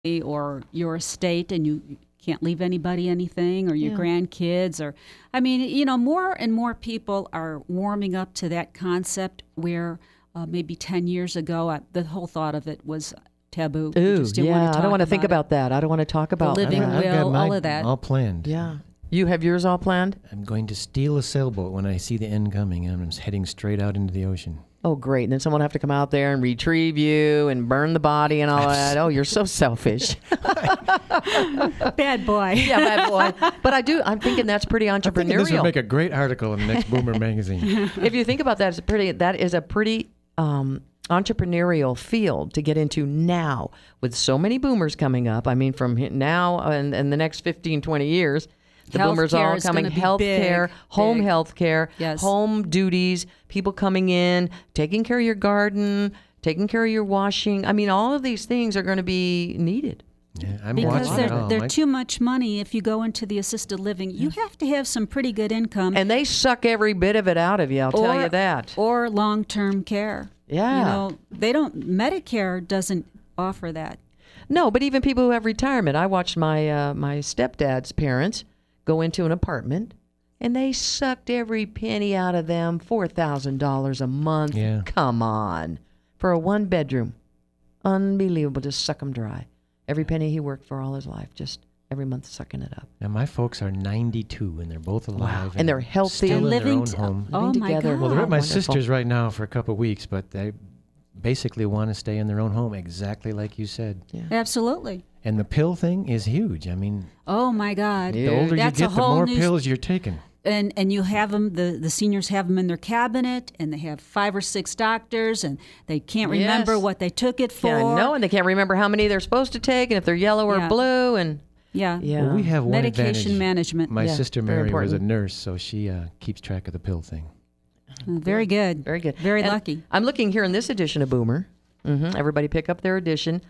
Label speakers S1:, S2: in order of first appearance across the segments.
S1: or your estate and you can't leave anybody anything, or your grandkids, or more and more people are warming up to that concept where maybe 10 years ago the whole thought of it was taboo.
S2: Ooh, I don't want to think about that. I don't want to talk about
S1: the living will, all of that.
S3: All planned.
S2: Yeah. You have yours all planned?
S3: I'm going to steal a sailboat when I see the end coming, and I'm heading straight out into the ocean.
S2: Oh, great. And then someone will have to come out there and retrieve you and burn the body and all that. Oh, you're so selfish.
S1: Bad boy.
S2: Yeah, bad boy. But I'm thinking that's pretty entrepreneurial.
S3: This would make a great article in the next Boomer magazine.
S2: If you think about that, that is a pretty entrepreneurial field to get into now with so many boomers coming up. I mean, from now and the next 15, 20 years, the boomers all coming. Healthcare, home healthcare, home duties, people coming in, taking care of your garden, taking care of your washing. I mean, all of these things are going to be needed.
S3: Yeah,
S1: because they're too much money. If you go into the assisted living, you have to have some pretty good income.
S2: And they suck every bit of it out of you, I'll tell you that.
S1: Or long-term care.
S2: Yeah.
S1: Medicare doesn't offer that.
S2: No, but even people who have retirement. I watched my my stepdad's parents go into an apartment, and they sucked every penny out of them, $4,000 a month.
S3: Yeah.
S2: Come on. For a one-bedroom. Unbelievable. Just suck them dry. Every penny he worked for all his life, just every month sucking it up.
S3: Now, my folks are 92, and they're both alive.
S2: Wow. And they're healthy.
S3: Still
S2: and
S3: living in their own home.
S1: Oh, my God.
S3: Well, they're at my sister's right now for a couple of weeks, but they basically want to stay in their own home, exactly like you said.
S2: Yeah.
S1: Absolutely.
S3: And the pill thing is huge. I mean,
S1: oh my God,
S3: the older you get, the more pills you're taking.
S1: And you have them. The seniors have them in their cabinet, and they have 5 or 6 doctors, and they can't remember what they took it for.
S2: Yeah, no, and they can't remember how many they're supposed to take, and if they're yellow or blue, and
S3: Well, we have one
S1: medication
S3: advantage.
S1: management.
S3: My sister Mary was a nurse, so she keeps track of the pill thing.
S1: Very good.
S2: Very good.
S1: Very lucky.
S2: I'm looking here in this edition of Boomer. Everybody pick up their edition.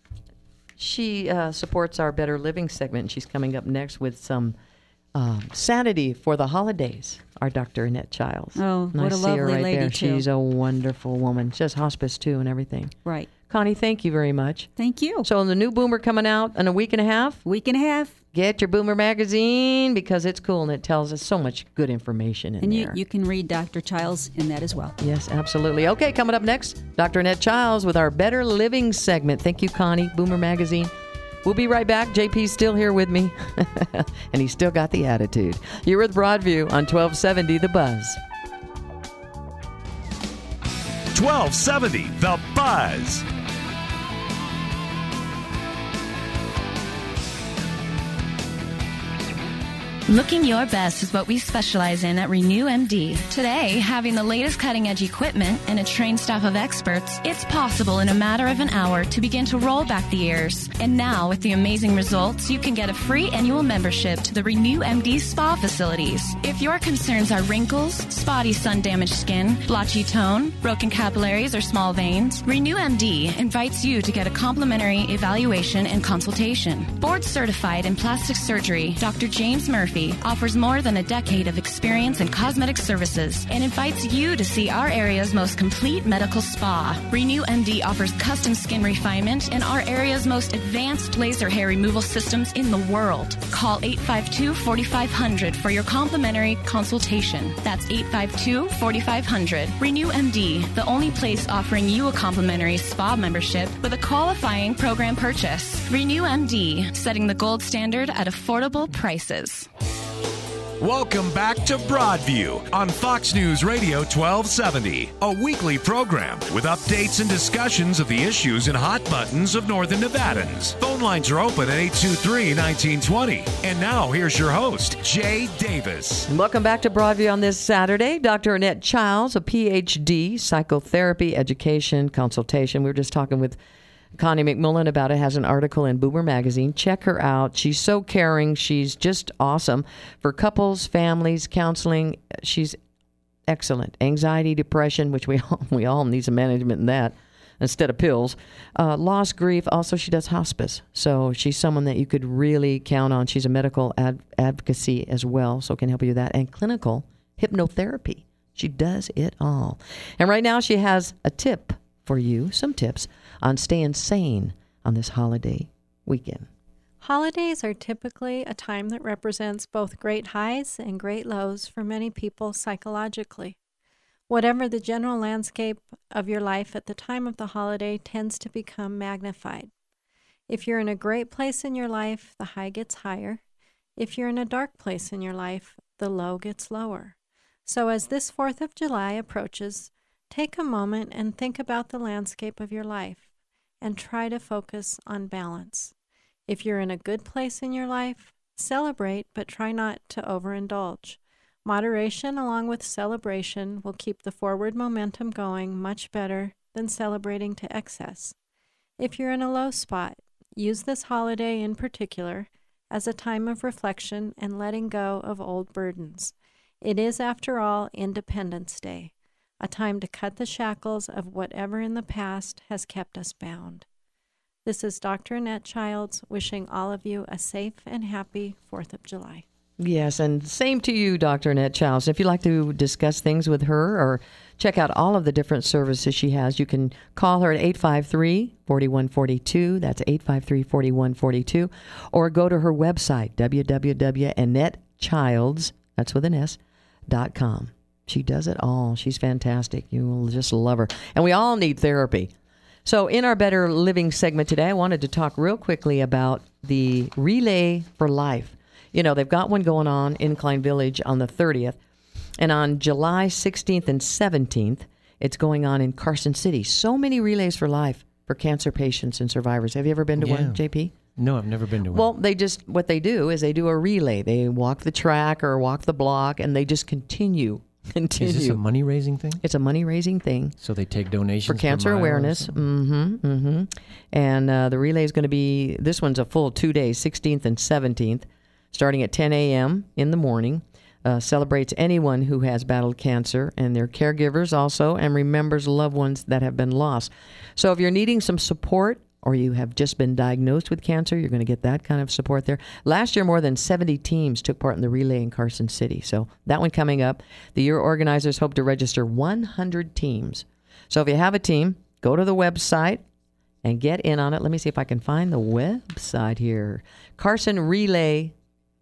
S2: She supports our Better Living segment, and she's coming up next with some sanity for the holidays. Our Dr. Annette Childs.
S1: Oh,
S2: and
S1: what a lovely lady,
S2: there.
S1: too.
S2: She's a wonderful woman. She does hospice, too, and everything.
S1: Right.
S2: Connie, thank you very much.
S1: Thank you.
S2: So the new Boomer coming out in a week and a half?
S1: Week and a half.
S2: Get your Boomer magazine because it's cool and it tells us so much good information in there.
S1: And you can read Dr. Childs in that as well.
S2: Yes, absolutely. Okay, coming up next, Dr. Annette Childs with our Better Living segment. Thank you, Connie. Boomer magazine. We'll be right back. JP's still here with me, and he's still got the attitude. You're with Broadview on 1270 The Buzz.
S4: 1270 The Buzz.
S5: Looking your best is what we specialize in at Renew MD. Today, having the latest cutting-edge equipment and a trained staff of experts, it's possible in a matter of an hour to begin to roll back the years. And now, with the amazing results, you can get a free annual membership to the Renew MD spa facilities. If your concerns are wrinkles, spotty sun-damaged skin, blotchy tone, broken capillaries, or small veins, Renew MD invites you to get a complimentary evaluation and consultation. Board-certified in plastic surgery, Dr. James Murphy offers more than a decade of experience in cosmetic services and invites you to see our area's most complete medical spa. Renew MD offers custom skin refinement and our area's most advanced laser hair removal systems in the world. Call 852-4500 for your complimentary consultation. That's 852-4500. Renew MD, the only place offering you a complimentary spa membership with a qualifying program purchase. Renew MD, setting the gold standard at affordable prices.
S4: Welcome back to Broadview on Fox News Radio 1270, a weekly program with updates and discussions of the issues and hot buttons of Northern Nevadans. Phone lines are open at 823-1920. And now here's your host, Jay Davis.
S2: Welcome back to Broadview on this Saturday. Dr. Annette Childs, a PhD, psychotherapy, education, consultation. We were just talking with Connie McMullen about it, has an article in Boomer Magazine. Check her out. She's so caring. She's just awesome. For couples, families, counseling, she's excellent. Anxiety, depression, which we all need some management in that instead of pills. Loss, grief. Also, she does hospice. So she's someone that you could really count on. She's a medical advocacy as well, so can help you with that. And clinical hypnotherapy. She does it all. And right now she has a tip for you, some tips on staying sane on this holiday weekend.
S6: Holidays are typically a time that represents both great highs and great lows for many people psychologically. Whatever the general landscape of your life at the time of the holiday tends to become magnified. If you're in a great place in your life, the high gets higher. If you're in a dark place in your life, the low gets lower. So as this 4th of July approaches, take a moment and think about the landscape of your life and try to focus on balance. If you're in a good place in your life, celebrate, but try not to overindulge. Moderation along with celebration will keep the forward momentum going much better than celebrating to excess. If you're in a low spot, use this holiday in particular as a time of reflection and letting go of old burdens. It is, after all, Independence Day, a time to cut the shackles of whatever in the past has kept us bound. This is Dr. Annette Childs wishing all of you a safe and happy 4th of July.
S2: Yes, and same to you, Dr. Annette Childs. If you'd like to discuss things with her or check out all of the different services she has, you can call her at 853-4142. That's 853-4142. Or go to her website, www.AnnetteChilds, that's with an S, .com. She does it all. She's fantastic. You will just love her. And we all need therapy. So in our Better Living segment today, I wanted to talk real quickly about the Relay for Life. You know, they've got one going on in Klein Village on the 30th. And on July 16th and 17th, it's going on in Carson City. So many Relays for Life for cancer patients and survivors. Have you ever been to one, JP?
S3: No, I've never been to one.
S2: Well, what they do is they do a relay. They walk the track or walk the block, and they just continue.
S3: Is this a money-raising thing?
S2: It's a money-raising thing.
S3: So they take donations
S2: for cancer awareness. And the relay is going to be, this one's a full 2 days, 16th and 17th, starting at 10 a.m. in the morning. Celebrates anyone who has battled cancer and their caregivers also, and remembers loved ones that have been lost. So if you're needing some support, or you have just been diagnosed with cancer, you're going to get that kind of support there. Last year, more than 70 teams took part in the relay in Carson City. So that one coming up. The year organizers hope to register 100 teams. So if you have a team, go to the website and get in on it. Let me see if I can find the website here. carsonrelay.org,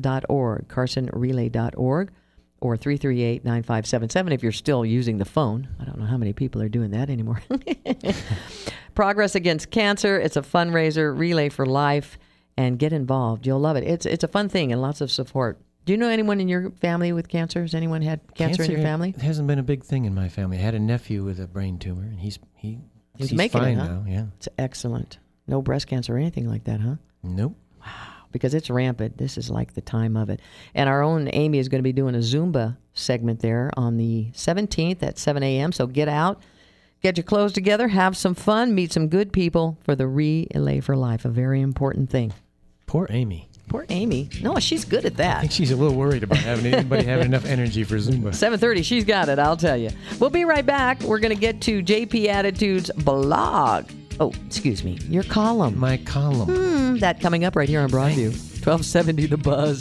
S2: carsonrelay.org, or 338-9577 if you're still using the phone. I don't know how many people are doing that anymore. Progress Against Cancer. It's a fundraiser, Relay for Life, and get involved. You'll love it. It's a fun thing and lots of support. Do you know anyone in your family with cancer? Has anyone had cancer in your family?
S3: It hasn't been a big thing in my family. I had a nephew with a brain tumor, and he's
S2: making
S3: fine
S2: it, huh?
S3: now. Yeah,
S2: it's excellent. No breast cancer or anything like that, huh?
S3: Nope.
S2: Wow. Because it's rampant. This is like the time of it. And our own Amy is going to be doing a Zumba segment there on the 17th at 7 a.m. So get out. Get your clothes together, have some fun, meet some good people for the Relay for Life, a very important thing.
S3: Poor Amy.
S2: Poor Amy. No, she's good at that.
S3: I think she's a little worried about having enough energy for Zumba.
S2: 7:30, she's got it, I'll tell you. We'll be right back. We're going to get to JP Attitude's blog. Oh, excuse me, your column.
S3: My column.
S2: That coming up right here on Broadview. 1270 The Buzz.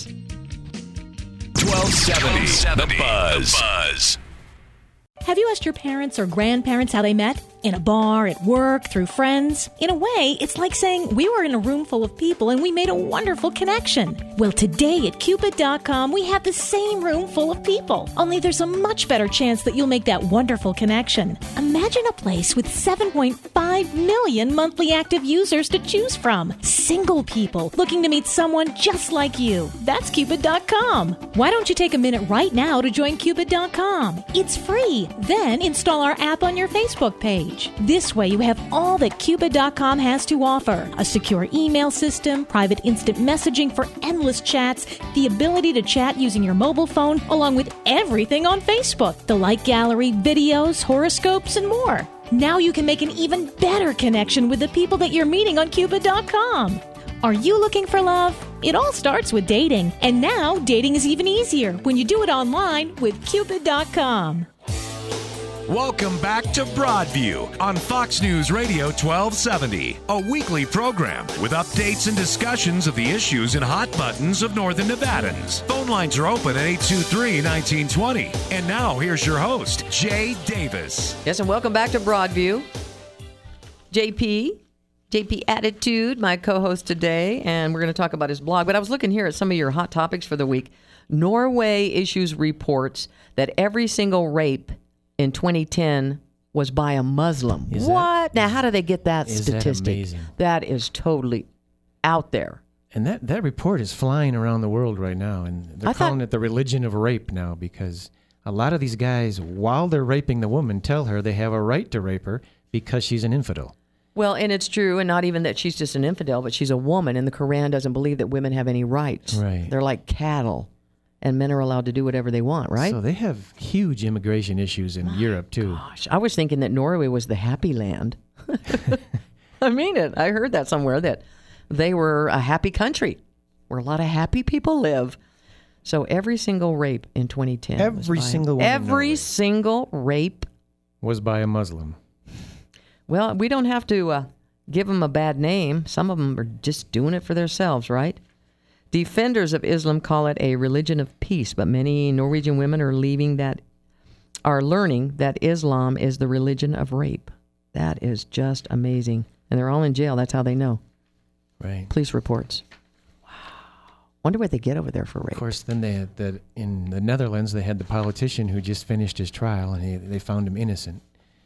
S4: 1270 The Buzz.
S7: Have you asked your parents or grandparents how they met? In a bar, at work, through friends? In a way, it's like saying we were in a room full of people and we made a wonderful connection. Well, today at Cupid.com, we have the same room full of people. Only there's a much better chance that you'll make that wonderful connection. Imagine a place with 7.5 million monthly active users to choose from. Single people looking to meet someone just like you. That's Cupid.com. Why don't you take a minute right now to join Cupid.com? It's free. Then install our app on your Facebook page. This way you have all that Cupid.com has to offer. A secure email system, private instant messaging for endless chats, the ability to chat using your mobile phone, along with everything on Facebook. The like gallery, videos, horoscopes, and more. Now you can make an even better connection with the people that you're meeting on Cupid.com. Are you looking for love? It all starts with dating. And now dating is even easier when you do it online with Cupid.com.
S4: Welcome back to Broadview on Fox News Radio 1270, a weekly program with updates and discussions of the issues and hot buttons of Northern Nevadans. Phone lines are open at 823-1920. And now here's your host, Jay Davis.
S2: Yes, and welcome back to Broadview. JP, JP Attitude, my co-host today, and we're going to talk about his blog. But I was looking here at some of your hot topics for the week. Norway issues reports that every single rape in 2010 was by a Muslim. Now, how do they get that statistic?
S3: That amazing?
S2: That is totally out there.
S3: And that report is flying around the world right now, and they're calling it the religion of rape now, because a lot of these guys, while they're raping the woman, tell her they have a right to rape her because she's an infidel.
S2: Well, and it's true, and not even that she's just an infidel, but she's a woman, and the Quran doesn't believe that women have any rights.
S3: Right.
S2: They're like cattle, and men are allowed to do whatever they want, right?
S3: So they have huge immigration issues in Europe, too.
S2: Gosh, I was thinking that Norway was the happy land. I mean it. I heard that somewhere, that they were a happy country where a lot of happy people live. So every single rape in 2010.
S3: Every single one in Norway.
S2: Every single rape
S3: Was by a Muslim.
S2: Well, we don't have to give them a bad name. Some of them are just doing it for themselves, right? Defenders of Islam call it a religion of peace, but many Norwegian women are learning that Islam is the religion of rape. That is just amazing. And they're all in jail. That's how they know.
S3: Right.
S2: Police reports. Wow. Wonder what they get over there for rape.
S3: Of course, then in the Netherlands, they had the politician who just finished his trial, and they found him innocent.